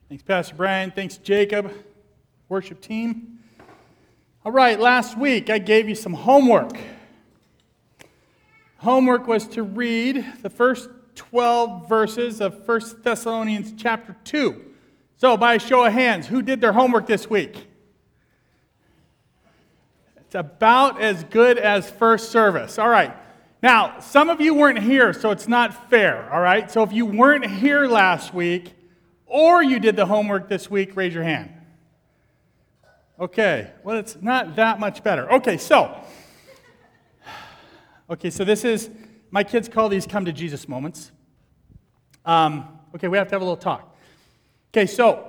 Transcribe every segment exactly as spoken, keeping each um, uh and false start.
Thanks, Pastor Brian. Thanks, Jacob, worship team. All right, last week I gave you some homework. Homework was to read the first twelve verses of First Thessalonians chapter two. So, by a show of hands, who did their homework this week? It's about as good as first service. All right. Now, some of you weren't here, so it's not fair, all right? So if you weren't here last week, or you did the homework this week, raise your hand. Okay, well, it's not that much better. Okay, so, okay, so this is, my kids call these come to Jesus moments. Um, okay, we have to have a little talk. Okay, so,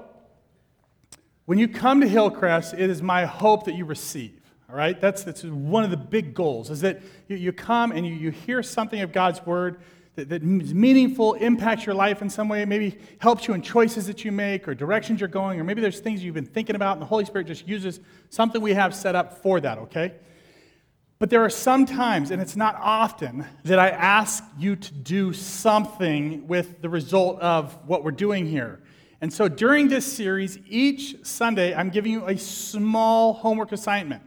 when you come to Hillcrest, it is my hope that you receive. All right, that's, that's one of the big goals, is that you, you come and you, you hear something of God's Word that, that is meaningful, impacts your life in some way, maybe helps you in choices that you make or directions you're going, or maybe there's things you've been thinking about and the Holy Spirit just uses something we have set up for that, okay? But there are some times, and it's not often, that I ask you to do something with the result of what we're doing here. And so during this series, each Sunday, I'm giving you a small homework assignment.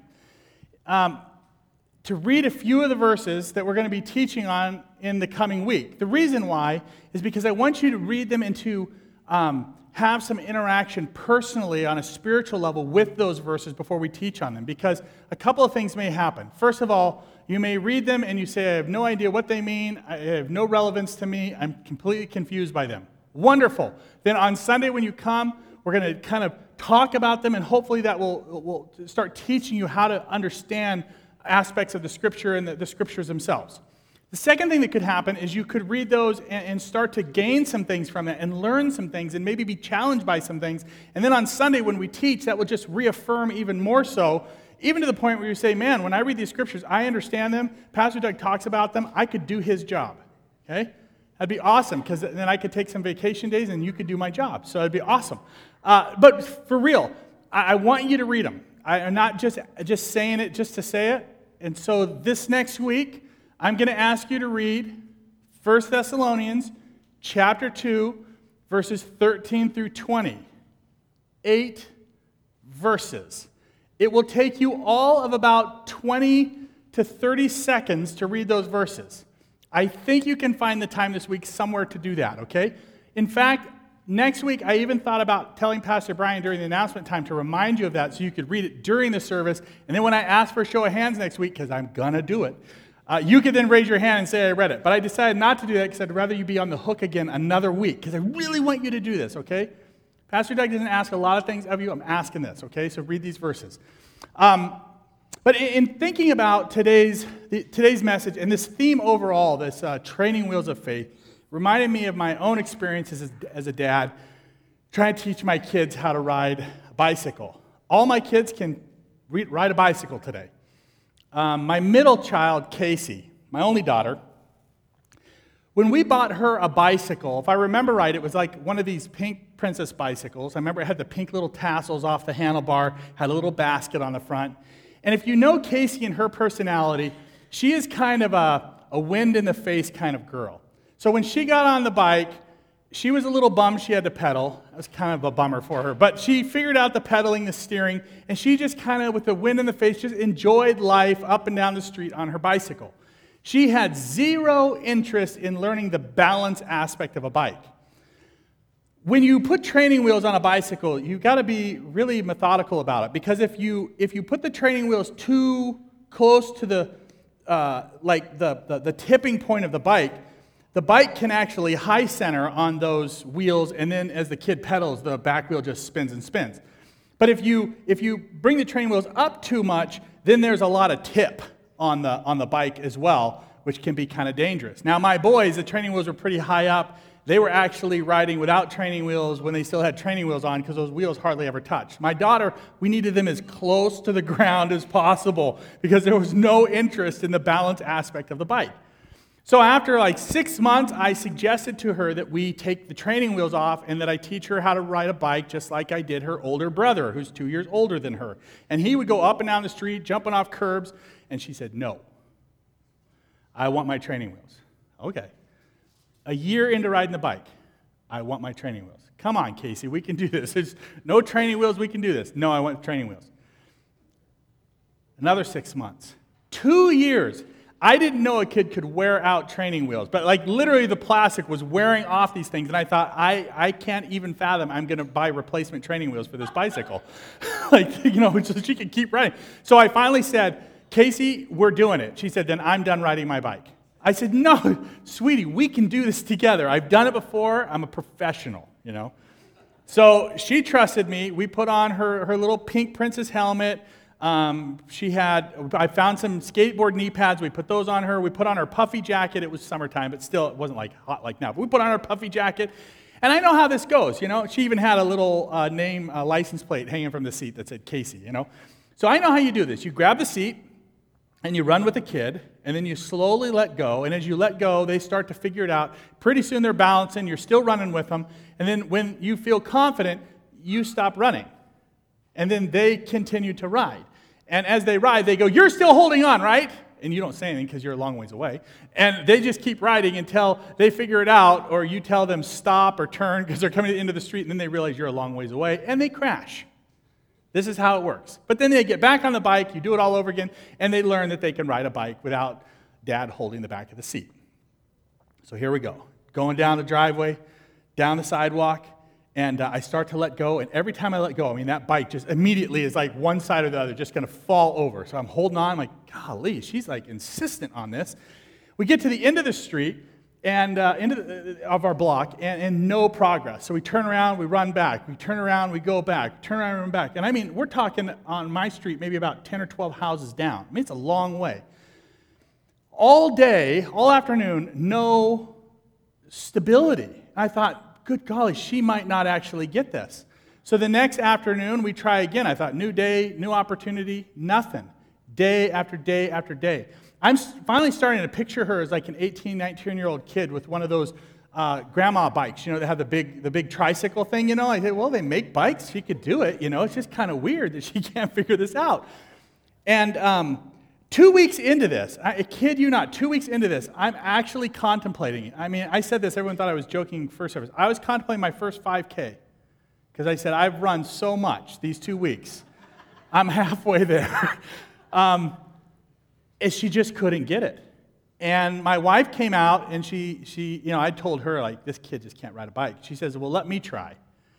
Um, to read a few of the verses that we're going to be teaching on in the coming week. The reason why is because I want you to read them and to um, have some interaction personally on a spiritual level with those verses before we teach on them, because a couple of things may happen. First of all, you may read them and you say, I have no idea what they mean, I have no relevance to me, I'm completely confused by them. Wonderful. Then on Sunday when you come, we're going to kind of talk about them, and hopefully that will, will start teaching you how to understand aspects of the Scripture and the, the Scriptures themselves. The second thing that could happen is you could read those and, and start to gain some things from it and learn some things and maybe be challenged by some things. And then on Sunday when we teach, that will just reaffirm even more so, even to the point where you say, man, when I read these Scriptures, I understand them. Pastor Doug talks about them. I could do his job, okay? That'd be awesome, because then I could take some vacation days and you could do my job. So it'd be awesome. Uh, but for real, I, I want you to read them. I, I'm not just, just saying it just to say it. And so this next week, I'm going to ask you to read First Thessalonians chapter two, verses thirteen through twenty. Eight verses. It will take you all of about twenty to thirty seconds to read those verses. I think you can find the time this week somewhere to do that, okay? In fact, next week, I even thought about telling Pastor Brian during the announcement time to remind you of that so you could read it during the service. And then when I ask for a show of hands next week, because I'm going to do it, uh, you could then raise your hand and say I read it. But I decided not to do that because I'd rather you be on the hook again another week, because I really want you to do this, okay? Pastor Doug doesn't ask a lot of things of you. I'm asking this, okay? So read these verses. Um, But in thinking about today's today's message and this theme overall, this uh, training wheels of faith, reminded me of my own experiences as, as a dad trying to teach my kids how to ride a bicycle. All my kids can re- ride a bicycle today. Um, my middle child, Casey, my only daughter, when we bought her a bicycle, if I remember right, it was like one of these pink princess bicycles. I remember it had the pink little tassels off the handlebar, had a little basket on the front. And if you know Casey and her personality, she is kind of a, a wind-in-the-face kind of girl. So when she got on the bike, she was a little bummed she had to pedal. That was kind of a bummer for her. But she figured out the pedaling, the steering, and she just kind of, with the wind in the face, just enjoyed life up and down the street on her bicycle. She had zero interest in learning the balance aspect of a bike. When you put training wheels on a bicycle, you've got to be really methodical about it, because if you if you put the training wheels too close to the uh, like the, the the tipping point of the bike, the bike can actually high center on those wheels, and then as the kid pedals, the back wheel just spins and spins. But if you if you bring the training wheels up too much, then there's a lot of tip on the on the bike as well, which can be kind of dangerous. Now, my boys, the training wheels were pretty high up. They were actually riding without training wheels when they still had training wheels on, because those wheels hardly ever touched. My daughter, we needed them as close to the ground as possible because there was no interest in the balance aspect of the bike. So after like six months, I suggested to her that we take the training wheels off and that I teach her how to ride a bike just like I did her older brother, who's two years older than her. And he would go up and down the street, jumping off curbs, and she said, no, I want my training wheels. Okay. A year into riding the bike, I want my training wheels. Come on, Casey, we can do this. There's no training wheels, we can do this. No, I want training wheels. Another six months. Two years. I didn't know a kid could wear out training wheels, but like literally the plastic was wearing off these things, and I thought, I, I can't even fathom I'm going to buy replacement training wheels for this bicycle. like, you know, so she could keep riding. So I finally said, Casey, we're doing it. She said, then I'm done riding my bike. I said, no, sweetie, we can do this together. I've done it before. I'm a professional, you know. So she trusted me. We put on her, her little pink princess helmet. Um, she had, I found some skateboard knee pads. We put those on her. We put on her puffy jacket. It was summertime, but still, it wasn't like hot like now. But we put on her puffy jacket. And I know how this goes, you know. She even had a little uh, name uh, license plate hanging from the seat that said Casey, you know. So I know how you do this. You grab the seat, and you run with the kid, and then you slowly let go. And as you let go, they start to figure it out. Pretty soon they're balancing. You're still running with them. And then when you feel confident, you stop running. And then they continue to ride. And as they ride, they go, you're still holding on, right? And you don't say anything because you're a long ways away. And they just keep riding until they figure it out, or you tell them stop or turn because they're coming to the end of the street, and then they realize you're a long ways away, and they crash. This is how it works. But then they get back on the bike, you do it all over again, and they learn that they can ride a bike without Dad holding the back of the seat. So here we go. Going down the driveway, down the sidewalk, and uh, I start to let go, and every time I let go, I mean, that bike just immediately is like one side or the other, just going to fall over. So I'm holding on, I'm like, golly, she's like insistent on this. We get to the end of the street, and uh, end of, the, of our block, and, and no progress. So we turn around, we run back. We turn around, we go back. Turn around, and run back. And I mean, we're talking on my street, maybe about ten or twelve houses down. I mean, it's a long way. All day, all afternoon, no stability. I thought, good golly, she might not actually get this. So the next afternoon, we try again. I thought, new day, new opportunity, nothing. Day after day after day. I'm finally starting to picture her as like an eighteen, nineteen-year-old kid with one of those uh, grandma bikes, you know, that have the big the big tricycle thing, you know. I said, well, they make bikes. She could do it, you know. It's just kind of weird that she can't figure this out. And um, two weeks into this, I kid you not, two weeks into this, I'm actually contemplating it. I mean, I said this, everyone thought I was joking first service. I was contemplating my first five K because I said, I've run so much these two weeks. I'm halfway there. um, and she just couldn't get it. And my wife came out, and she, she, you know, I told her, like, this kid just can't ride a bike. She says, well, let me try.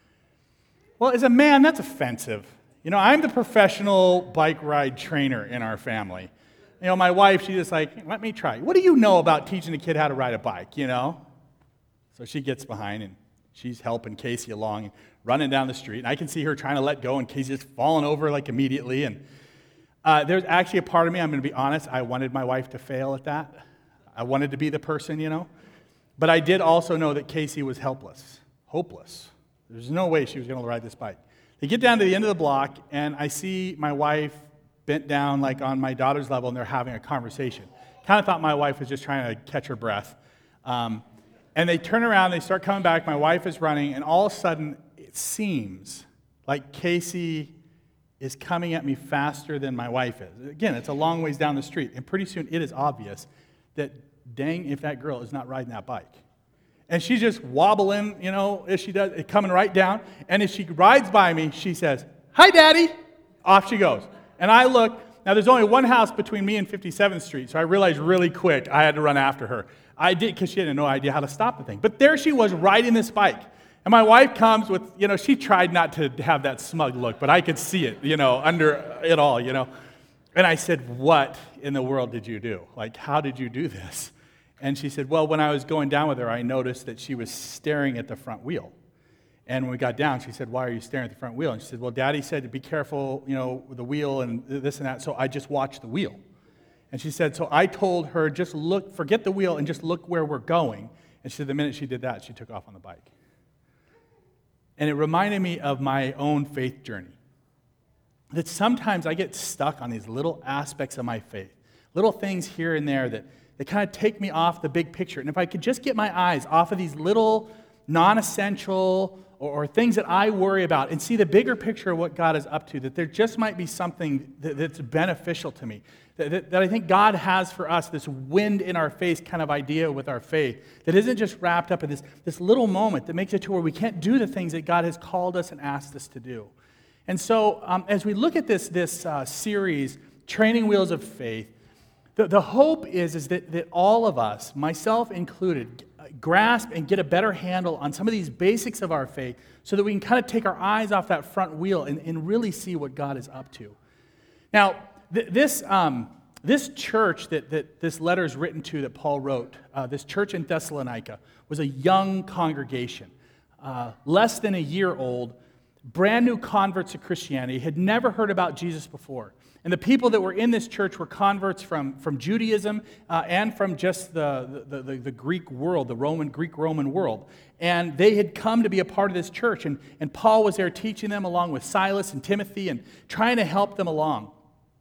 Well, as a man, that's offensive. You know, I'm the professional bike ride trainer in our family. You know, my wife, she's just like, let me try. What do you know about teaching a kid how to ride a bike, you know? So she gets behind, and she's helping Casey along and running down the street. And I can see her trying to let go, and Casey's just falling over, like, immediately. And uh, there's actually a part of me, I'm going to be honest, I wanted my wife to fail at that. I wanted to be the person, you know? But I did also know that Casey was helpless, hopeless. There's no way she was going to ride this bike. They get down to the end of the block, and I see my wife bent down like on my daughter's level, and they're having a conversation. Kind of thought my wife was just trying to catch her breath. Um, and they turn around, they start coming back, my wife is running, and all of a sudden, it seems like Casey is coming at me faster than my wife is. Again, it's a long ways down the street, and pretty soon it is obvious that, dang, if that girl is not riding that bike. And she's just wobbling, you know, as she does, coming right down. And as she rides by me, she says, hi, Daddy. Off she goes. And I look. Now, there's only one house between me and fifty-seventh Street, so I realized really quick I had to run after her. I did, because she had no idea how to stop the thing. But there she was riding this bike. And my wife comes with, you know, she tried not to have that smug look, but I could see it, you know, under it all, you know. And I said, what in the world did you do? Like, how did you do this? And she said, well, when I was going down with her, I noticed that she was staring at the front wheel. And when we got down, she said, why are you staring at the front wheel? And she said, well, Daddy said to be careful, you know, with the wheel and this and that, so I just watched the wheel. And she said, so I told her, just look, forget the wheel and just look where we're going. And she said, the minute she did that, she took off on the bike. And it reminded me of my own faith journey. That sometimes I get stuck on these little aspects of my faith, little things here and there that They kind of take me off the big picture. And if I could just get my eyes off of these little non-essential or, or things that I worry about and see the bigger picture of what God is up to, that there just might be something that, that's beneficial to me, that, that I think God has for us, this wind in our face kind of idea with our faith, that isn't just wrapped up in this, this little moment that makes it to where we can't do the things that God has called us and asked us to do. And so um, as we look at this, this uh, series, Training Wheels of Faith, the, the hope is, is that, that all of us, myself included, grasp and get a better handle on some of these basics of our faith so that we can kind of take our eyes off that front wheel and, and really see what God is up to. Now, th- this, um, this church that, that this letter is written to that Paul wrote, uh, this church in Thessalonica, was a young congregation, uh, less than a year old, brand new converts to Christianity, had never heard about Jesus before. And the people that were in this church were converts from, from Judaism uh, and from just the, the, the, the Greek world, the Roman, Greek-Roman world. And they had come to be a part of this church. And, and Paul was there teaching them along with Silas and Timothy and trying to help them along.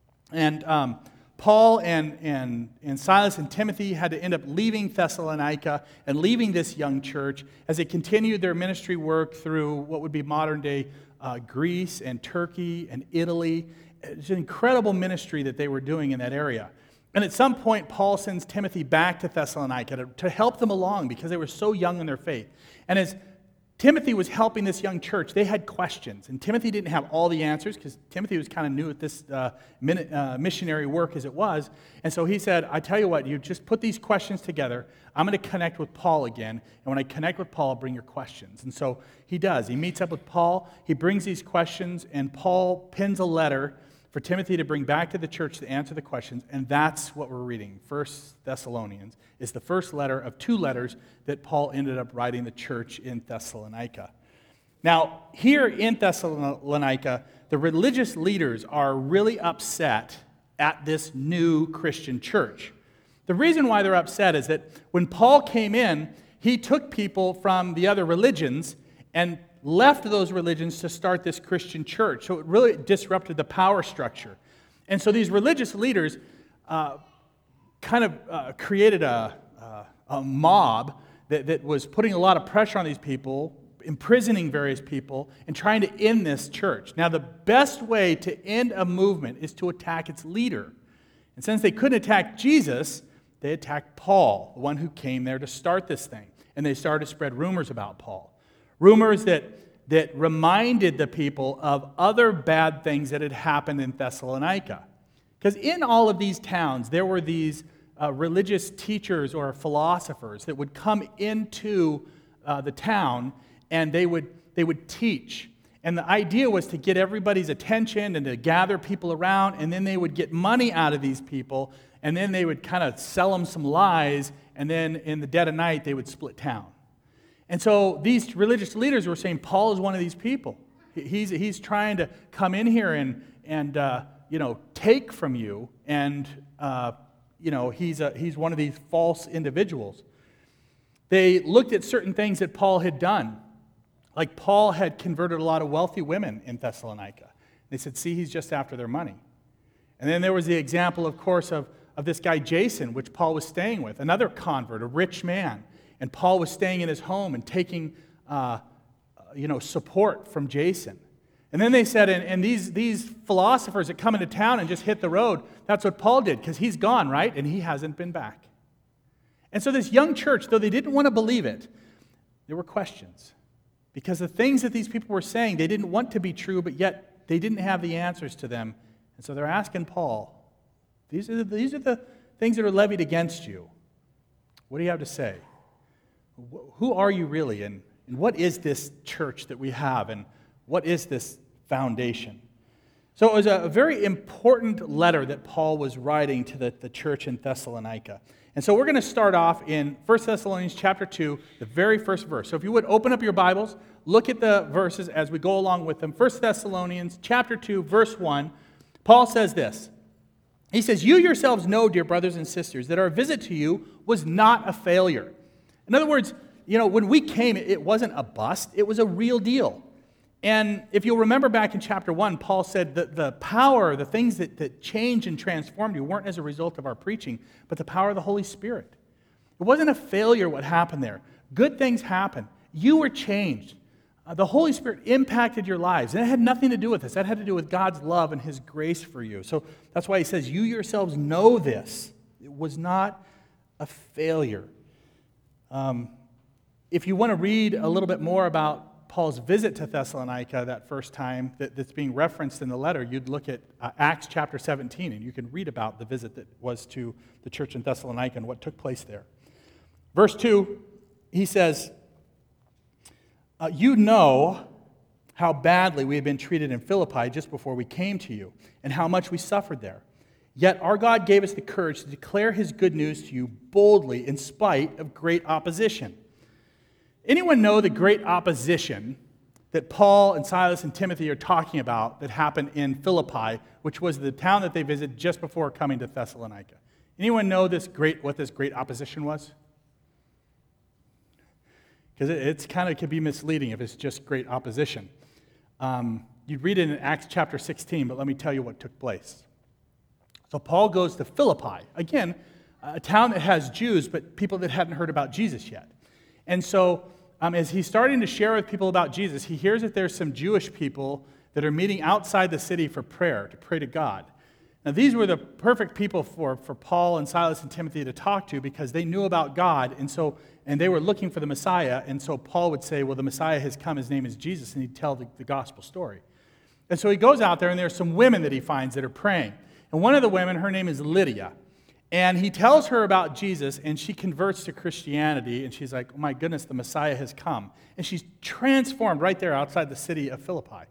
And um, Paul and, and, and Silas and Timothy had to end up leaving Thessalonica and leaving this young church as they continued their ministry work through what would be modern-day uh, Greece and Turkey and Italy. It's an incredible ministry that they were doing in that area. And at some point, Paul sends Timothy back to Thessalonica to, to help them along because they were so young in their faith. And as Timothy was helping this young church, they had questions. And Timothy didn't have all the answers because Timothy was kind of new at this uh, min- uh, missionary work as it was. And so he said, I tell you what, you just put these questions together. I'm going to connect with Paul again. And when I connect with Paul, I'll bring your questions. And so he does. He meets up with Paul. He brings these questions. And Paul pins a letter for Timothy to bring back to the church to answer the questions, and that's what we're reading. First Thessalonians is the first letter of two letters that Paul ended up writing the church in Thessalonica. Now, here in Thessalonica, the religious leaders are really upset at this new Christian church. The reason why they're upset is that when Paul came in, he took people from the other religions and left those religions to start this Christian church. So it really disrupted the power structure. And so these religious leaders uh, kind of uh, created a, uh, a mob that, that was putting a lot of pressure on these people, imprisoning various people, and trying to end this church. Now, the best way to end a movement is to attack its leader. And since they couldn't attack Jesus, they attacked Paul, the one who came there to start this thing. And they started to spread rumors about Paul. Rumors that, that reminded the people of other bad things that had happened in Thessalonica. Because in all of these towns, there were these uh, religious teachers or philosophers that would come into uh, the town and they would, they would teach. And the idea was to get everybody's attention and to gather people around, and then they would get money out of these people, and then they would kind of sell them some lies, and then in the dead of night, they would split town. And so these religious leaders were saying, Paul is one of these people. He's, he's trying to come in here and, and uh, you know, take from you, and, uh, you know, he's, a, he's one of these false individuals. They looked at certain things that Paul had done. Like Paul had converted a lot of wealthy women in Thessalonica. They said, see, he's just after their money. And then there was the example, of course, of, of this guy Jason, which Paul was staying with, another convert, a rich man. And Paul was staying in his home and taking, uh, you know, support from Jason. And then they said, and, and these, these philosophers that come into town and just hit the road, that's what Paul did, because he's gone, right? And he hasn't been back. And so this young church, though they didn't want to believe it, there were questions. Because the things that these people were saying, they didn't want to be true, but yet they didn't have the answers to them. And so they're asking Paul, these are the, these are the things that are levied against you. What do you have to say? Who are you really, and, and what is this church that we have, and what is this foundation? So it was a very important letter that Paul was writing to the, the church in Thessalonica. And so we're going to start off in First Thessalonians chapter two, the very first verse. So if you would open up your Bibles, look at the verses as we go along with them. First Thessalonians chapter two, verse one, Paul says this. He says, you yourselves know, dear brothers and sisters, that our visit to you was not a failure. In other words, you know, when we came, it wasn't a bust. It was a real deal. And if you'll remember back in chapter one, Paul said that the power, the things that, that changed and transformed you weren't as a result of our preaching, but the power of the Holy Spirit. It wasn't a failure what happened there. Good things happened. You were changed. Uh, the Holy Spirit impacted your lives, and it had nothing to do with this. That had to do with God's love and his grace for you. So that's why he says, you yourselves know this. It was not a failure. Um, if you want to read a little bit more about Paul's visit to Thessalonica that first time that, that's being referenced in the letter, you'd look at uh, Acts chapter seventeen, and you can read about the visit that was to the church in Thessalonica and what took place there. Verse two, he says, uh, you know how badly we had been treated in Philippi just before we came to you, and how much we suffered there. Yet our God gave us the courage to declare his good news to you boldly in spite of great opposition. Anyone know the great opposition that Paul and Silas and Timothy are talking about that happened in Philippi, which was the town that they visited just before coming to Thessalonica? Anyone know this great what this great opposition was? Because it it's kind of could be misleading if it's just great opposition. Um, you'd read it in Acts chapter sixteen, but let me tell you what took place. So Paul goes to Philippi, again, a town that has Jews, but people that hadn't heard about Jesus yet. And so um, as he's starting to share with people about Jesus, he hears that there's some Jewish people that are meeting outside the city for prayer, to pray to God. Now these were the perfect people for, for Paul and Silas and Timothy to talk to because they knew about God, and so and they were looking for the Messiah, and so Paul would say, well, the Messiah has come, his name is Jesus, and he'd tell the, the gospel story. And so he goes out there, and there's some women that he finds that are praying. And one of the women, her name is Lydia. And he tells her about Jesus, and she converts to Christianity, and she's like, oh my goodness, the Messiah has come. And she's transformed right there outside the city of Philippi.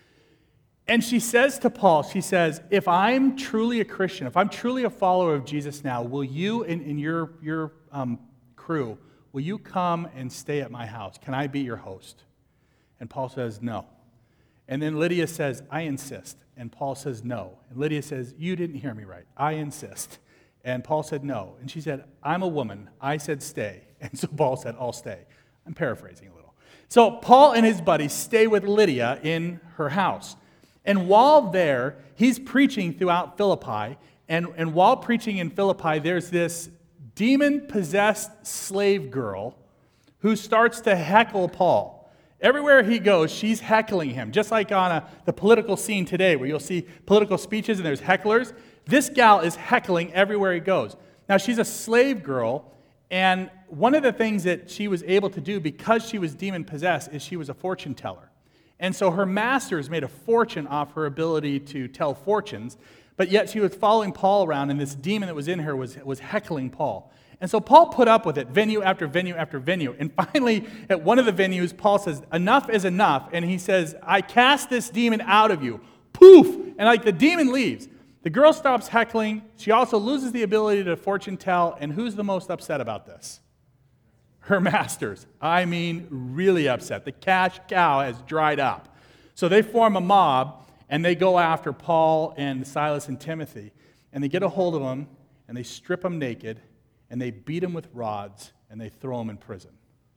And she says to Paul, she says, if I'm truly a Christian, if I'm truly a follower of Jesus now, will you and, and your, your um, crew, will you come and stay at my house? Can I be your host? And Paul says, no. And then Lydia says, I insist. And Paul says, no. And Lydia says, you didn't hear me right. I insist. And Paul said, no. And she said, I'm a woman. I said, stay. And so Paul said, I'll stay. I'm paraphrasing a little. So Paul and his buddies stay with Lydia in her house. And while there, he's preaching throughout Philippi. And, and while preaching in Philippi, there's this demon-possessed slave girl who starts to heckle Paul. Everywhere he goes, she's heckling him, just like on a, the political scene today, where you'll see political speeches and there's hecklers. This gal is heckling everywhere he goes. Now, she's a slave girl, and one of the things that she was able to do because she was demon-possessed is she was a fortune teller. And so her masters made a fortune off her ability to tell fortunes, but yet she was following Paul around, and this demon that was in her was, was heckling Paul. And so Paul put up with it, venue after venue after venue. And finally, at one of the venues, Paul says, enough is enough. And he says, I cast this demon out of you. Poof! And like the demon leaves. The girl stops heckling. She also loses the ability to fortune tell. And who's the most upset about this? Her masters. I mean, really upset. The cash cow has dried up. So they form a mob, and they go after Paul and Silas and Timothy. And they get a hold of them, and they strip them naked, and they beat him with rods, and they throw him in prison.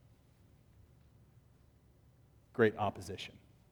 Great opposition.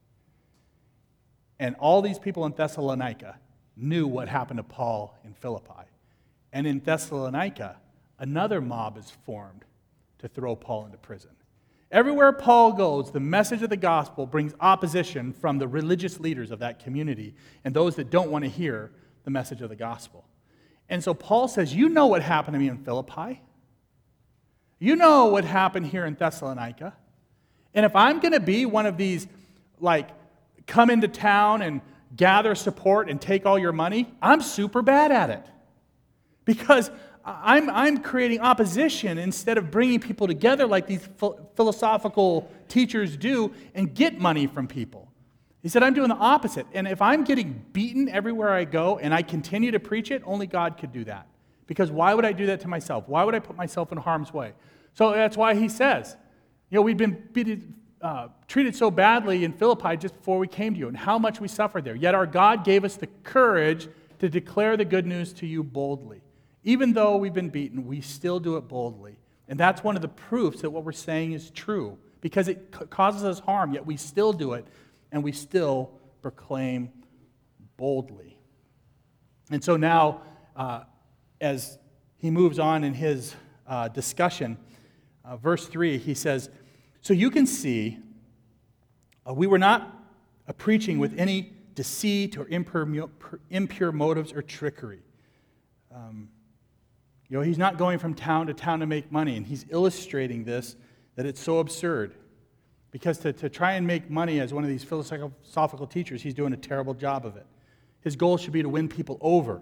And all these people in Thessalonica knew what happened to Paul in Philippi. And in Thessalonica, another mob is formed to throw Paul into prison. Everywhere Paul goes, the message of the gospel brings opposition from the religious leaders of that community and those that don't want to hear the message of the gospel. And so Paul says, you know what happened to me in Philippi. You know what happened here in Thessalonica. And if I'm going to be one of these, like, come into town and gather support and take all your money, I'm super bad at it. Because I'm, I'm creating opposition instead of bringing people together like these philosophical teachers do and get money from people. He said, I'm doing the opposite. And if I'm getting beaten everywhere I go and I continue to preach it, only God could do that. Because why would I do that to myself? Why would I put myself in harm's way? So that's why he says, you know, we've been beaten, uh, treated so badly in Philippi just before we came to you, and how much we suffered there. Yet our God gave us the courage to declare the good news to you boldly. Even though we've been beaten, we still do it boldly. And that's one of the proofs that what we're saying is true. Because it causes us harm, yet we still do it. And we still proclaim boldly. And so now, uh, as he moves on in his uh, discussion, uh, verse three, he says, so you can see Uh, we were not uh, preaching with any deceit or impure, impure motives or trickery. Um, you know, he's not going from town to town to make money, and he's illustrating this, that it's so absurd. Because to, to try and make money as one of these philosophical teachers, he's doing a terrible job of it. His goal should be to win people over,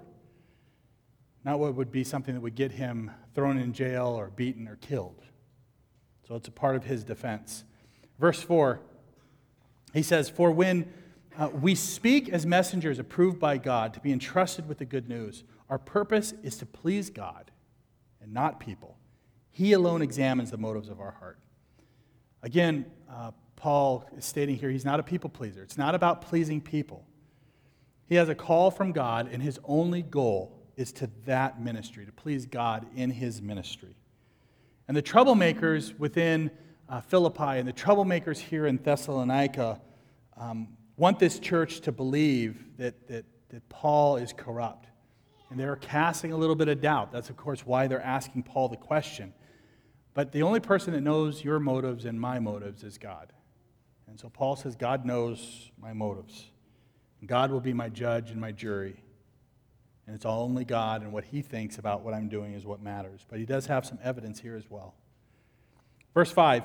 not what would be something that would get him thrown in jail or beaten or killed. So it's a part of his defense. Verse four, he says, "For when uh, we speak as messengers approved by God to be entrusted with the good news, our purpose is to please God and not people. He alone examines the motives of our heart." Again, uh, Paul is stating here he's not a people pleaser. It's not about pleasing people. He has a call from God, and his only goal is to that ministry, to please God in his ministry. And the troublemakers within uh, Philippi and the troublemakers here in Thessalonica um, want this church to believe that, that, that Paul is corrupt. And they're casting a little bit of doubt. That's, of course, why they're asking Paul the question. But the only person that knows your motives and my motives is God. And so Paul says, God knows my motives. God will be my judge and my jury. And it's only God and what he thinks about what I'm doing is what matters. But he does have some evidence here as well. Verse five,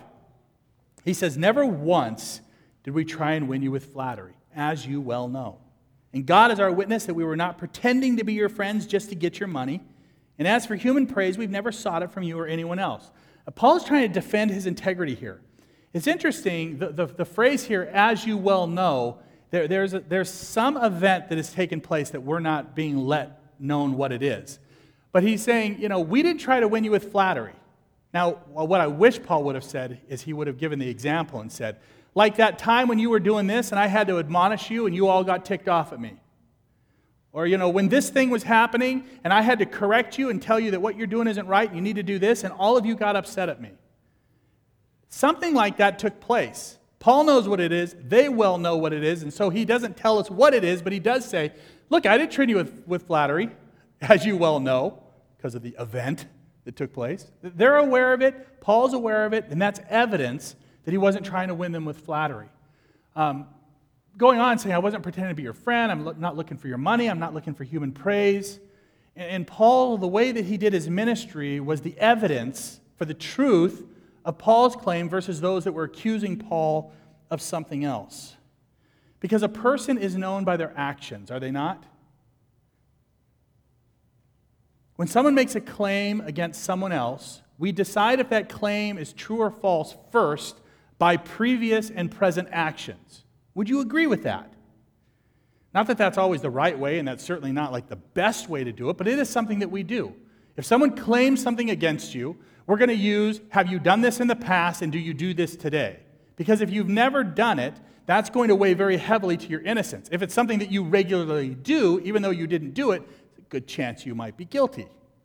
he says, "Never once did we try and win you with flattery, as you well know. And God is our witness that we were not pretending to be your friends just to get your money. And as for human praise, we've never sought it from you or anyone else." Paul is trying to defend his integrity here. It's interesting, the, the, the phrase here, "as you well know," there, there's, a, there's some event that has taken place that we're not being let known what it is. But he's saying, you know, we didn't try to win you with flattery. Now, what I wish Paul would have said is he would have given the example and said, like that time when you were doing this and I had to admonish you and you all got ticked off at me. Or, you know, when this thing was happening and I had to correct you and tell you that what you're doing isn't right, you need to do this, and all of you got upset at me. Something like that took place. Paul knows what it is. They well know what it is, and so he doesn't tell us what it is, but he does say, look, I didn't treat you with, with flattery, as you well know, because of the event that took place. They're aware of it. Paul's aware of it, and that's evidence that he wasn't trying to win them with flattery. Um, Going on saying, I wasn't pretending to be your friend, I'm lo- not looking for your money, I'm not looking for human praise. And, and Paul, the way that he did his ministry was the evidence for the truth of Paul's claim versus those that were accusing Paul of something else. Because a person is known by their actions, are they not? When someone makes a claim against someone else, we decide if that claim is true or false first by previous and present actions. Would you agree with that? Not that that's always the right way, and that's certainly not like the best way to do it, but it is something that we do. If someone claims something against you, we're going to use, have you done this in the past, and do you do this today? Because if you've never done it, that's going to weigh very heavily to your innocence. If it's something that you regularly do, even though you didn't do it, it's a good chance you might be guilty.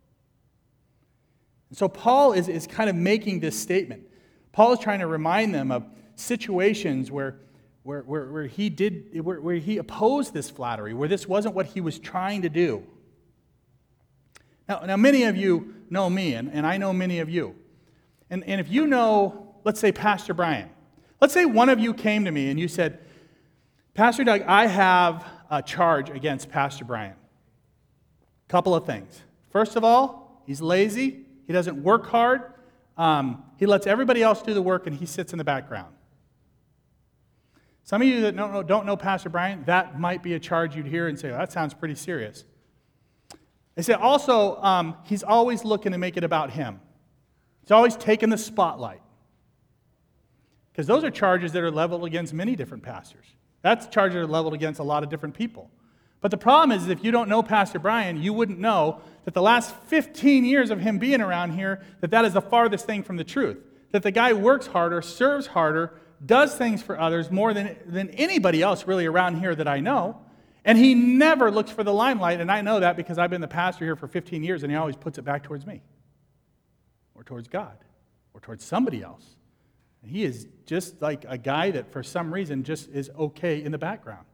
And so Paul is, is kind of making this statement. Paul is trying to remind them of situations where Where, where, where he did, where, where he opposed this flattery, where this wasn't what he was trying to do. Now, now many of you know me, and, and I know many of you. And, and if you know, let's say Pastor Brian, let's say one of you came to me and you said, Pastor Doug, I have a charge against Pastor Brian. Couple of things. First of all, he's lazy, he doesn't work hard, um, he lets everybody else do the work, and he sits in the background. Some of you that don't know, don't know Pastor Brian, that might be a charge you'd hear and say, well, that sounds pretty serious. They say also, um, he's always looking to make it about him. He's always taking the spotlight. Because those are charges that are leveled against many different pastors. That's charges that are leveled against a lot of different people. But the problem is, if you don't know Pastor Brian, you wouldn't know that the last fifteen years of him being around here, that that is the farthest thing from the truth. That the guy works harder, serves harder, does things for others more than, than anybody else really around here that I know. And he never looks for the limelight, and I know that because I've been the pastor here for fifteen years, and he always puts it back towards me. Or towards God. Or towards somebody else. And he is just like a guy that for some reason just is okay in the background.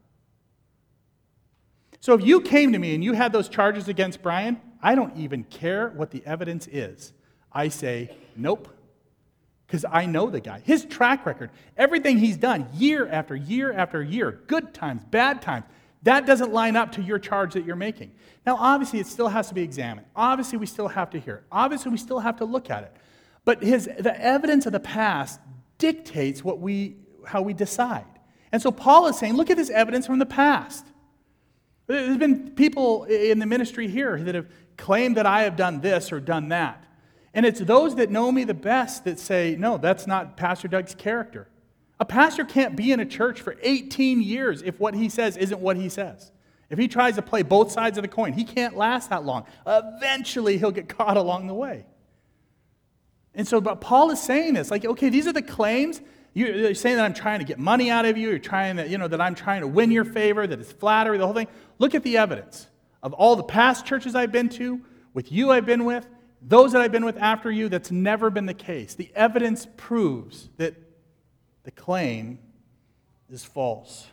So if you came to me and you had those charges against Brian, I don't even care what the evidence is. I say, nope. because I know the guy. His track record, everything he's done year after year after year, good times, bad times, that doesn't line up to your charge that you're making. Now, obviously, it still has to be examined. Obviously, we still have to hear it. Obviously, we still have to look at it. But his, the evidence of the past dictates what we, how we decide. And so Paul is saying, look at this evidence from the past. There's been people in the ministry here that have claimed that I have done this or done that. And it's those that know me the best that say, no, that's not Pastor Doug's character. A pastor can't be in a church for eighteen years if what he says isn't what he says. If he tries to play both sides of the coin, he can't last that long. Eventually, he'll get caught along the way. And so, but Paul is saying this, like, okay, these are the claims. You're saying that I'm trying to get money out of you. You're trying to, you know, that I'm trying to win your favor, that it's flattery, the whole thing. Look at the evidence of all the past churches I've been to, with you I've been with, those that I've been with after you. That's never been the case. The evidence proves that the claim is false.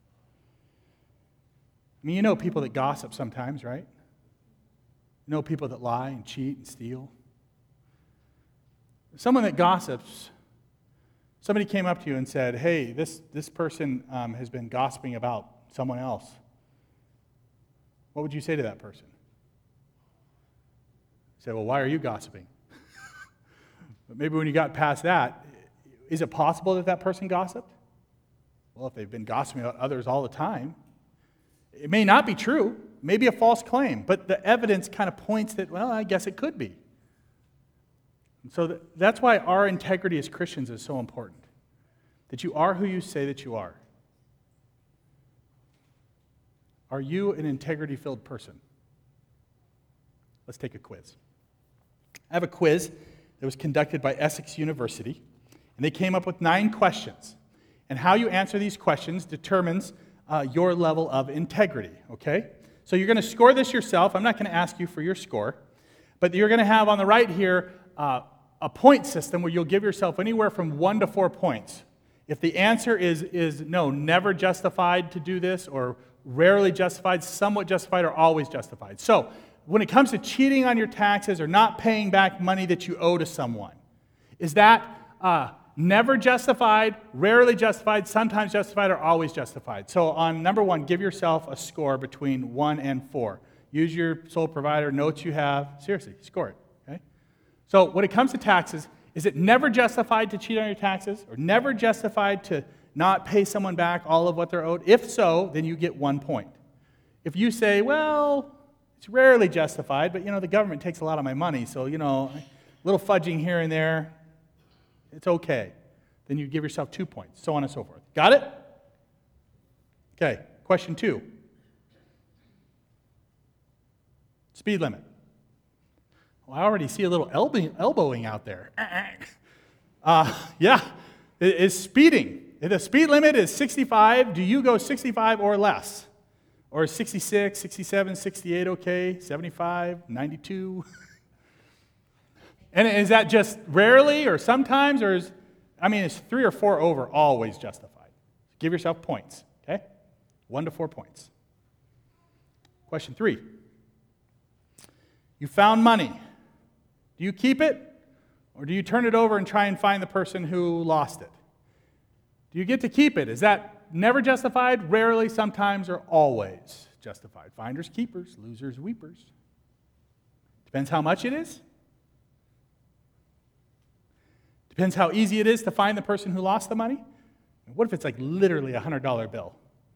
I mean, you know people that gossip sometimes, right? You know people that lie and cheat and steal. Someone that gossips, somebody came up to you and said, hey, this, this person um, has been gossiping about someone else. What would you say to that person? You say, well, why are you gossiping? But maybe when you got past that, is it possible that that person gossiped? Well, if they've been gossiping about others all the time, it may not be true. It may be a false claim, but the evidence kind of points that, well, I guess it could be. And so that's why our integrity as Christians is so important, that you are who you say that you are. Are you an integrity-filled person? Let's take a quiz. I have a quiz that was conducted by Essex University, and they came up with nine questions. And how you answer these questions determines uh, your level of integrity, okay? So you're going to score this yourself. I'm not going to ask you for your score, but you're going to have on the right here uh, a point system where you'll give yourself anywhere from one to four points. If the answer is, is no, never justified to do this, or rarely justified, somewhat justified, or always justified. So when it comes to cheating on your taxes or not paying back money that you owe to someone, is that uh, never justified, rarely justified, sometimes justified, or always justified? So on number one, give yourself a score between one and four. Use your sole provider, notes you have. Seriously, score it. Okay? So when it comes to taxes, is it never justified to cheat on your taxes, or never justified to not pay someone back all of what they're owed? If so, then you get one point. If you say, well, it's rarely justified, but, you know, the government takes a lot of my money, so, you know, a little fudging here and there, it's okay. Then you give yourself two points, so on and so forth. Got it? Okay, question two. Speed limit. Well, I already see a little elbow- elbowing out there. Uh, yeah, it is speeding. If the speed limit is sixty-five, do you go sixty-five or less? Or sixty-six, sixty-seven, sixty-eight okay? seventy-five, ninety-two? And is that just rarely or sometimes, or is, I mean, is three or four over always justified? Give yourself points, okay? One to four points. Question three. You found money. Do you keep it, or do you turn it over and try and find the person who lost it? Do you get to keep it? Is that never justified, rarely, sometimes, or always justified? Finders, keepers, losers, weepers. Depends how much it is. Depends how easy it is to find the person who lost the money. What if it's like literally a one hundred dollar bill?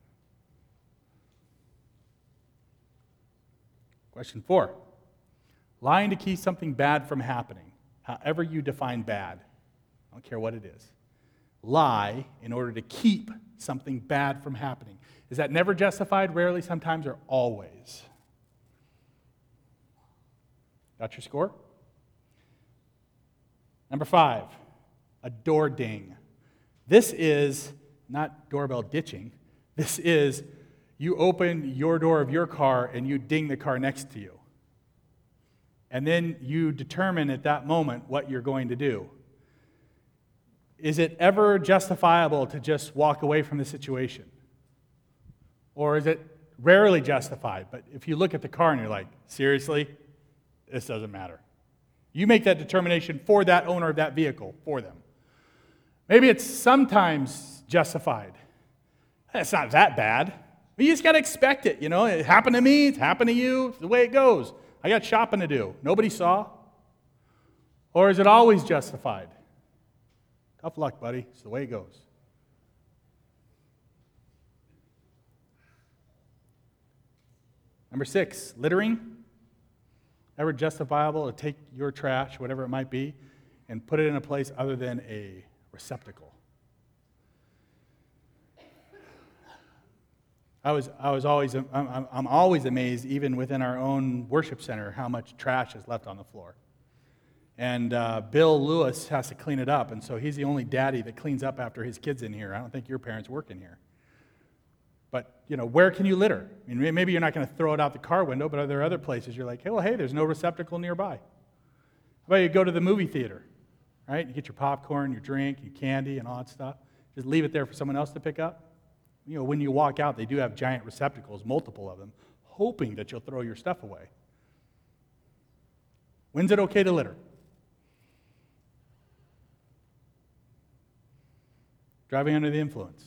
Question four. Lying to keep something bad from happening. However you define bad. I don't care what it is. Lie in order to keep something bad from happening. Is that never justified, rarely, sometimes, or always? Got your score? Number five, a door ding. This is not doorbell ditching. This is you open your door of your car and you ding the car next to you. And then you determine at that moment what you're going to do. Is it ever justifiable to just walk away from the situation? Or is it rarely justified? But if you look at the car and you're like, seriously, this doesn't matter. You make that determination for that owner of that vehicle, for them. Maybe it's sometimes justified. It's not that bad. But you just got to expect it, you know. It happened to me, it's happened to you, it's the way it goes. I got shopping to do. Nobody saw. Or is it always justified? Tough luck, buddy. It's the way it goes. Number six, littering. Ever justifiable to take your trash, whatever it might be, and put it in a place other than a receptacle? I was, I was always, I'm, I'm always amazed, even within our own worship center, how much trash is left on the floor. And uh, Bill Lewis has to clean it up, and so he's the only daddy that cleans up after his kids in here. I don't think your parents work in here. But, you know, where can you litter? I mean, maybe you're not going to throw it out the car window, but are there other places you're like, hey, well, hey, there's no receptacle nearby? How about you go to the movie theater, right? You get your popcorn, your drink, your candy, and all that stuff. Just leave it there for someone else to pick up. You know, when you walk out, they do have giant receptacles, multiple of them, hoping that you'll throw your stuff away. When's it okay to litter? Driving under the influence.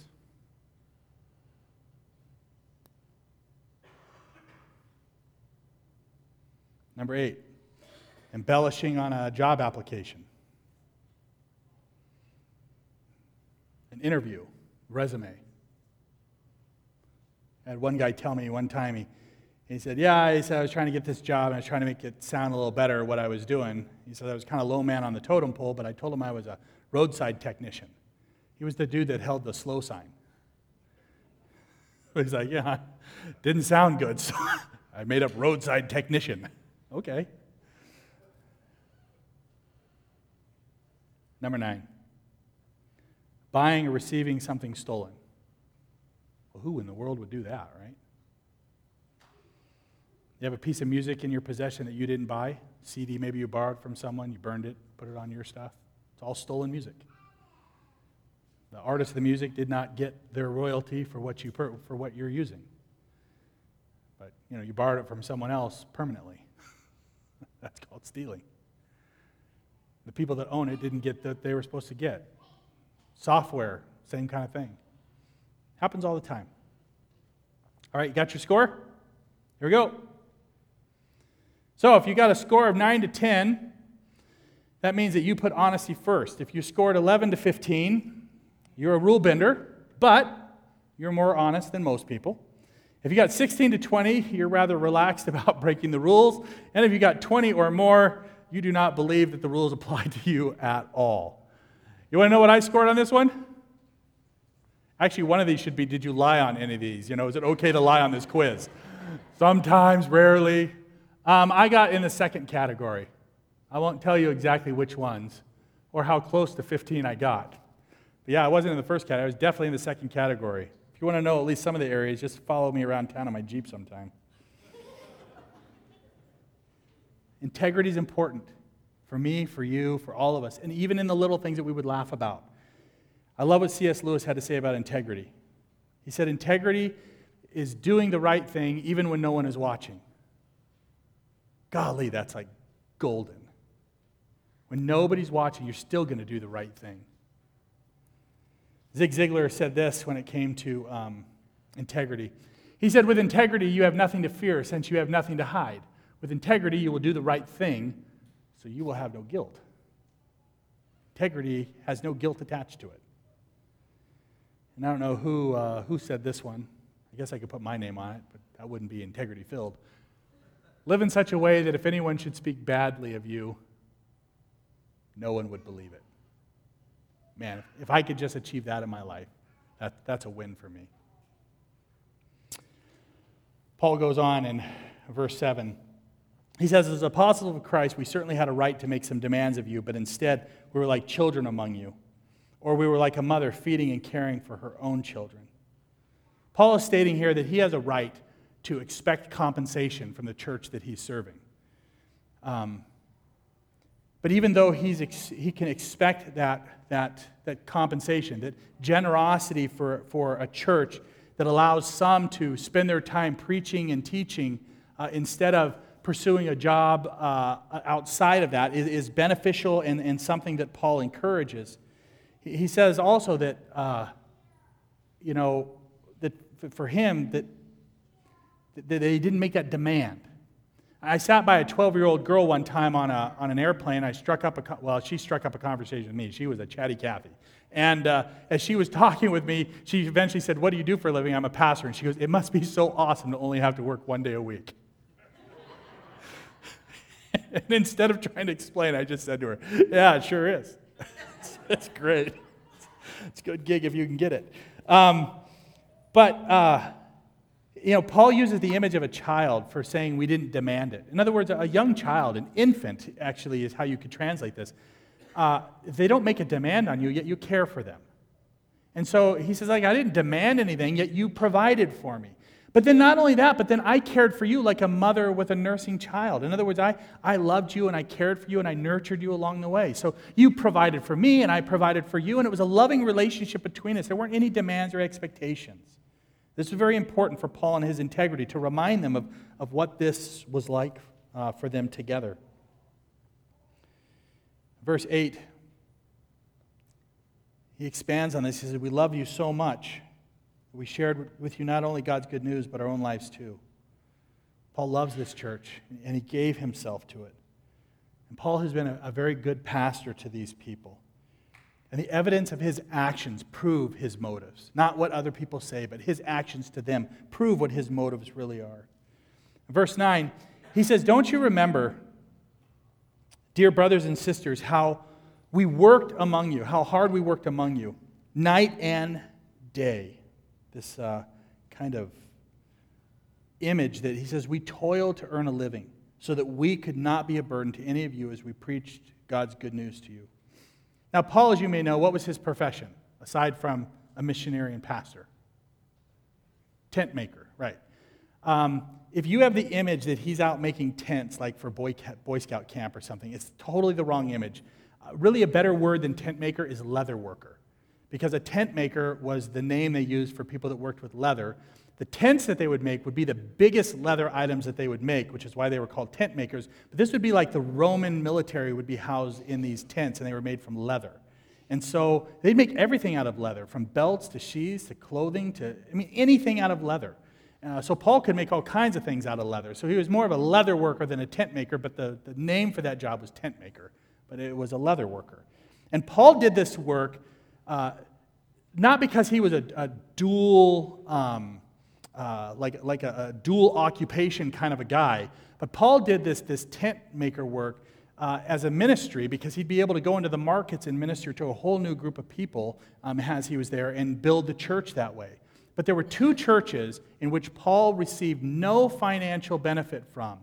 Number eight, embellishing on a job application. An interview, resume. I had one guy tell me one time, he, he said, yeah, he said, I was trying to get this job, and I was trying to make it sound a little better what I was doing. He said I was kind of low man on the totem pole, but I told him I was a roadside technician. He was the dude that held the slow sign. He's like, yeah, didn't sound good, so I made up roadside technician. Okay. Number nine, buying or receiving something stolen. Well, who in the world would do that, right? You have a piece of music in your possession that you didn't buy, C D maybe you borrowed from someone, you burned it, put it on your stuff. It's all stolen music. The artist of the music did not get their royalty for what you per, for what you're using. But, you know, you borrowed it from someone else permanently. That's called stealing. The people that own it didn't get what they were supposed to get. Software, same kind of thing. Happens all the time. All right, you got your score? Here we go. So if you got a score of nine to ten, that means that you put honesty first. If you scored eleven to fifteen, you're a rule bender, but you're more honest than most people. If you got sixteen to twenty, you're rather relaxed about breaking the rules. And if you got twenty or more, you do not believe that the rules apply to you at all. You want to know what I scored on this one? Actually, one of these should be, did you lie on any of these? You know, is it okay to lie on this quiz? Sometimes, rarely. Um, I got in the second category. I won't tell you exactly which ones or how close to fifteen I got. But yeah, I wasn't in the first category. I was definitely in the second category. If you want to know at least some of the areas, just follow me around town on my Jeep sometime. Integrity is important for me, for you, for all of us, and even in the little things that we would laugh about. I love what C S Lewis had to say about integrity. He said, integrity is doing the right thing even when no one is watching. Golly, that's like golden. When nobody's watching, you're still going to do the right thing. Zig Ziglar said this when it came to um, integrity. He said, with integrity, you have nothing to fear since you have nothing to hide. With integrity, you will do the right thing, so you will have no guilt. Integrity has no guilt attached to it. And I don't know who uh, who said this one. I guess I could put my name on it, but that wouldn't be integrity-filled. Live in such a way that if anyone should speak badly of you, no one would believe it. Man, if I could just achieve that in my life, that, that's a win for me. Paul goes on in verse seven. He says, as apostles of Christ, we certainly had a right to make some demands of you, but instead we were like children among you, or we were like a mother feeding and caring for her own children. Paul is stating here that he has a right to expect compensation from the church that he's serving. Um, but even though he's ex- he can expect that, that, that compensation, that generosity for, for a church that allows some to spend their time preaching and teaching uh, instead of pursuing a job uh, outside of that is, is beneficial and, and something that Paul encourages. He, he says also that, uh, you know, that for him, that, that he didn't make that demand. I sat by a twelve-year-old girl one time on a on an airplane. I struck up a, well, she struck up a conversation with me. She was a chatty Cathy. And uh, as she was talking with me, she eventually said, "What do you do for a living?" "I'm a pastor." And she goes, "It must be so awesome to only have to work one day a week." And instead of trying to explain, I just said to her, "Yeah, it sure is. It's great. It's a good gig if you can get it." Um, but, uh, you know, Paul uses the image of a child for saying we didn't demand it. In other words, a young child, an infant, actually, is how you could translate this. Uh, they don't make a demand on you, yet you care for them. And so he says, like, I didn't demand anything, yet you provided for me. But then not only that, but then I cared for you like a mother with a nursing child. In other words, I, I loved you and I cared for you and I nurtured you along the way. So you provided for me and I provided for you, and it was a loving relationship between us. There weren't any demands or expectations. This was very important for Paul and his integrity, to remind them of, of what this was like uh, for them together. Verse eight, he expands on this. He says, we love you so much that we shared with you not only God's good news, but our own lives too. Paul loves this church, and he gave himself to it. And Paul has been a, a very good pastor to these people. And the evidence of his actions prove his motives. Not what other people say, but his actions to them prove what his motives really are. Verse nine, he says, don't you remember, dear brothers and sisters, how we worked among you, how hard we worked among you, night and day. This uh, kind of image that he says, we toiled to earn a living so that we could not be a burden to any of you as we preached God's good news to you. Now, Paul, as you may know, what was his profession, aside from a missionary and pastor? Tent maker, right. Um, if you have the image that he's out making tents, like for Boy, Boy Scout camp or something, it's totally the wrong image. Uh, really, a better word than tent maker is leather worker, because a tent maker was the name they used for people that worked with leather. The tents that they would make would be the biggest leather items that they would make, which is why they were called tent makers. But this would be like the Roman military would be housed in these tents, and they were made from leather. And so they'd make everything out of leather, from belts to sheaths to clothing to, I mean, anything out of leather. Uh, so Paul could make all kinds of things out of leather. So he was more of a leather worker than a tent maker, but the, the name for that job was tent maker. But it was a leather worker. And Paul did this work uh, not because he was a, a dual... Um, Uh, like like a, a dual occupation kind of a guy. But Paul did this, this tent maker work uh, as a ministry, because he'd be able to go into the markets and minister to a whole new group of people um, as he was there, and build the church that way. But there were two churches in which Paul received no financial benefit from.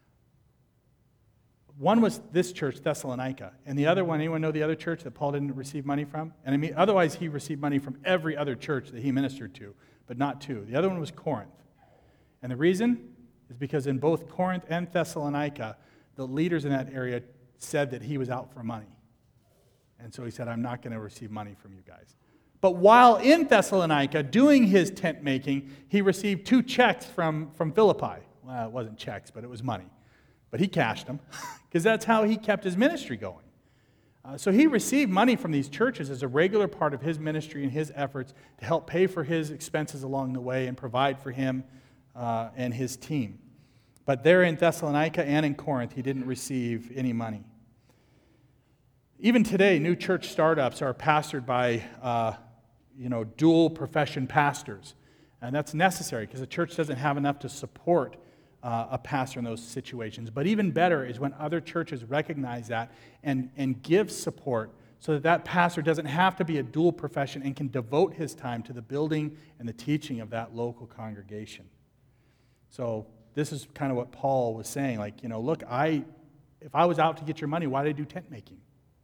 One was this church, Thessalonica, and the other one, anyone know the other church that Paul didn't receive money from? And I mean, otherwise he received money from every other church that he ministered to, but not two. The other one was Corinth. And the reason is because in both Corinth and Thessalonica, the leaders in that area said that he was out for money. And so he said, I'm not going to receive money from you guys. But while in Thessalonica doing his tent making, he received two checks from, from Philippi. Well, it wasn't checks, but it was money. But he cashed them, because that's how he kept his ministry going. Uh, so he received money from these churches as a regular part of his ministry and his efforts to help pay for his expenses along the way and provide for him uh, and his team. But there in Thessalonica and in Corinth, he didn't receive any money. Even today, new church startups are pastored by uh, you know, dual profession pastors. And that's necessary, because the church doesn't have enough to support Uh, a pastor in those situations. But even better is when other churches recognize that and, and give support, so that that pastor doesn't have to be a dual profession and can devote his time to the building and the teaching of that local congregation. So this is kind of what Paul was saying. Like, you know, look, I, if I was out to get your money, why did I do tent making?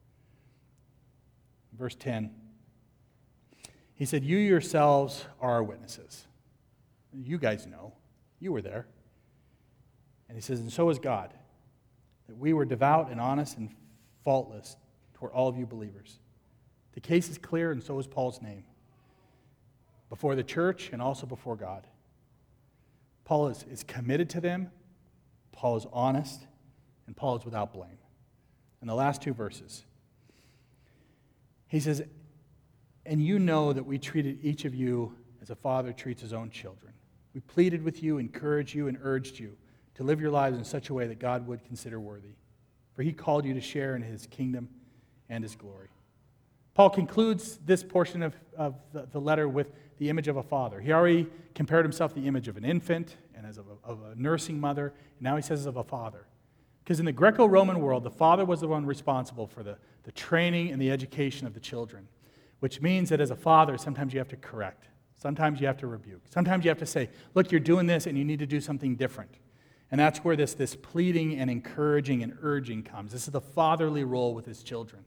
Verse ten. He said, you yourselves are our witnesses. You guys know. You were there. And he says, and so is God, that we were devout and honest and faultless toward all of you believers. The case is clear, and so is Paul's name, before the church and also before God. Paul is, is committed to them, Paul is honest, and Paul is without blame. In the last two verses, he says, And you know that we treated each of you as a father treats his own children. We pleaded with you, encouraged you, and urged you to live your lives in such a way that God would consider worthy. For he called you to share in his kingdom and his glory. Paul concludes this portion of, of the, the letter with the image of a father. He already compared himself to the image of an infant and as of a, of a nursing mother, and now he says of a father. Because in the Greco-Roman world, the father was the one responsible for the, the training and the education of the children, which means that as a father, sometimes you have to correct. Sometimes you have to rebuke. Sometimes you have to say, look, you're doing this and you need to do something different. And that's where this, this pleading and encouraging and urging comes. This is the fatherly role with his children.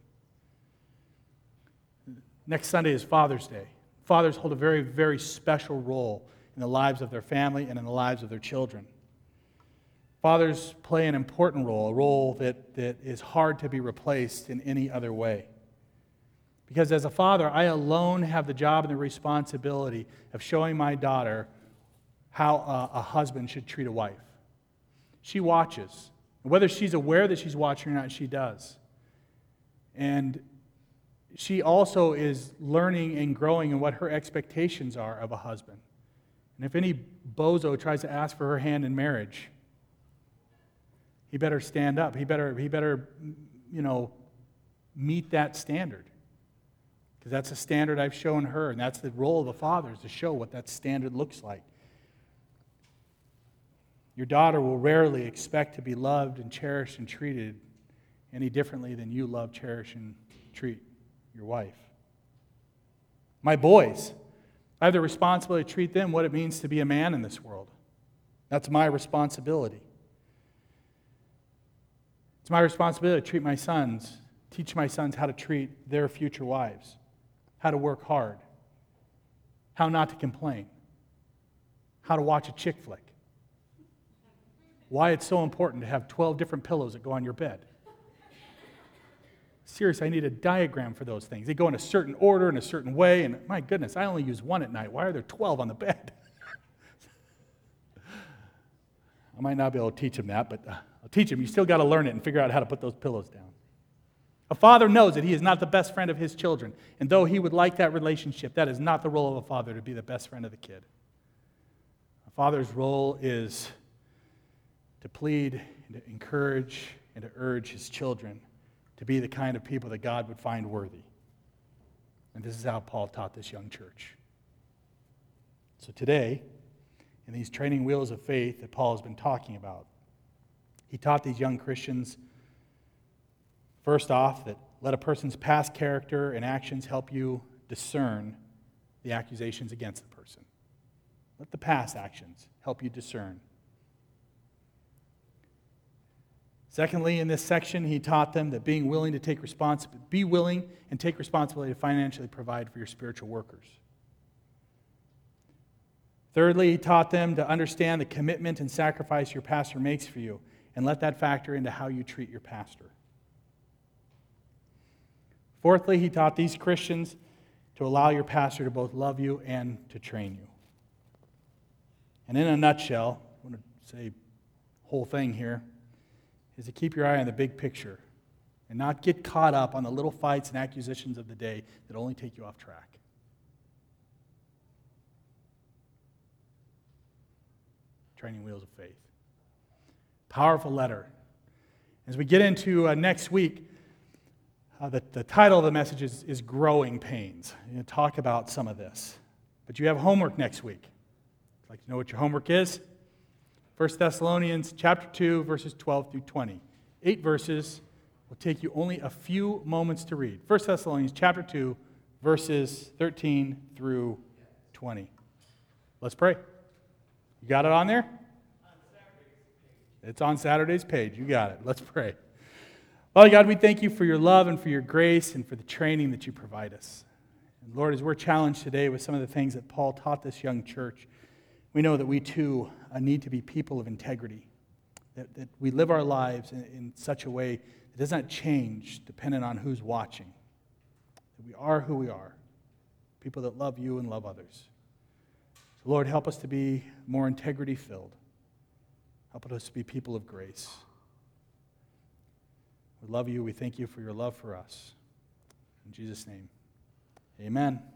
Next Sunday is Father's Day. Fathers hold a very, very special role in the lives of their family and in the lives of their children. Fathers play an important role, a role that, that is hard to be replaced in any other way. Because as a father, I alone have the job and the responsibility of showing my daughter how a, a husband should treat a wife. She watches. And whether she's aware that she's watching or not, she does. And she also is learning and growing in what her expectations are of a husband. And if any bozo tries to ask for her hand in marriage, he better stand up. He better, he better, you know, meet that standard. Because that's a standard I've shown her, and that's the role of the father, is to show what that standard looks like. Your daughter will rarely expect to be loved and cherished and treated any differently than you love, cherish, and treat your wife. My boys, I have the responsibility to treat them what it means to be a man in this world. That's my responsibility. It's my responsibility to treat my sons, teach my sons how to treat their future wives, how to work hard, how not to complain, how to watch a chick flick, why it's so important to have twelve different pillows that go on your bed. Seriously, I need a diagram for those things. They go in a certain order, in a certain way, and my goodness, I only use one at night. Why are there twelve on the bed? I might not be able to teach them that, but I'll teach them. You still got to learn it and figure out how to put those pillows down. A father knows that he is not the best friend of his children, and though he would like that relationship, that is not the role of a father, to be the best friend of the kid. A father's role is to plead, and to encourage, and to urge his children to be the kind of people that God would find worthy. And this is how Paul taught this young church. So today, in these training wheels of faith that Paul has been talking about, he taught these young Christians, first off, that let a person's past character and actions help you discern the accusations against the person. Let the past actions help you discern. Secondly, in this section, he taught them that being willing to take respons- be willing and take responsibility to financially provide for your spiritual workers. Thirdly, he taught them to understand the commitment and sacrifice your pastor makes for you, and let that factor into how you treat your pastor. Fourthly, he taught these Christians to allow your pastor to both love you and to train you. And in a nutshell, I want to say the whole thing here, is to keep your eye on the big picture and not get caught up on the little fights and accusations of the day that only take you off track. Training wheels of faith. Powerful letter. As we get into uh, next week, uh, the, the title of the message is, is Growing Pains. I'm going to talk about some of this. But you have homework next week. I'd like to know what your homework is. First Thessalonians chapter two, verses twelve through twenty. Eight verses will take you only a few moments to read. First Thessalonians chapter two, verses thirteen through twenty. Let's pray. You got it on there? It's on Saturday's page. You got it. Let's pray. Father God, we thank you for your love and for your grace and for the training that you provide us. And Lord, as we're challenged today with some of the things that Paul taught this young church, we know that we too uh, need to be people of integrity, that, that we live our lives in, in such a way that does not change depending on who's watching, that we are who we are, people that love you and love others. So Lord, help us to be more integrity-filled. Help us to be people of grace. We love you. We thank you for your love for us. In Jesus' name, Amen.